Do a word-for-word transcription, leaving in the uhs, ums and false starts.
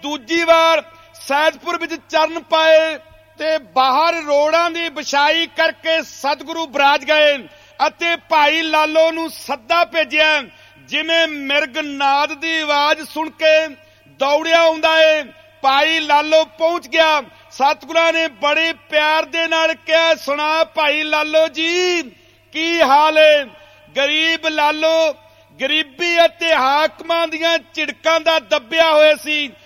ਦੂਜੀ ਵਾਰ ਸੈਦਪੁਰ ਵਿੱਚ ਚਰਨ ਪਾਏ ਤੇ ਬਾਹਰ ਰੋੜਾਂ ਦੀ ਵਿਛਾਈ ਕਰਕੇ ਸਤਿਗੁਰੂ ਬਰਾਜ ਗਏ ਅਤੇ ਭਾਈ ਲਾਲੋ ਨੂੰ ਸੱਦਾ ਭੇਜਿਆ। ਜਿਵੇਂ ਮਿਰਗ ਨਾਦ ਦੀ ਆਵਾਜ਼ ਸੁਣ ਕੇ ਦੌੜਿਆ ਆਉਂਦਾ ਏ, ਭਾਈ ਲਾਲੋ ਪਹੁੰਚ ਗਿਆ। ਸਤਿਗੁਰਾਂ ਨੇ ਬੜੇ ਪਿਆਰ ਦੇ ਨਾਲ ਕਿਹਾ, ਸੁਣਾ ਭਾਈ ਲਾਲੋ ਜੀ ਕੀ ਹਾਲ ਏ? ਗਰੀਬ ਲਾਲੋ ਗਰੀਬੀ ਅਤੇ ਹਾਕਮਾਂ ਦੀਆਂ ਝਿੜਕਾਂ ਦਾ ਦੱਬਿਆ ਹੋਇਆ ਸੀ।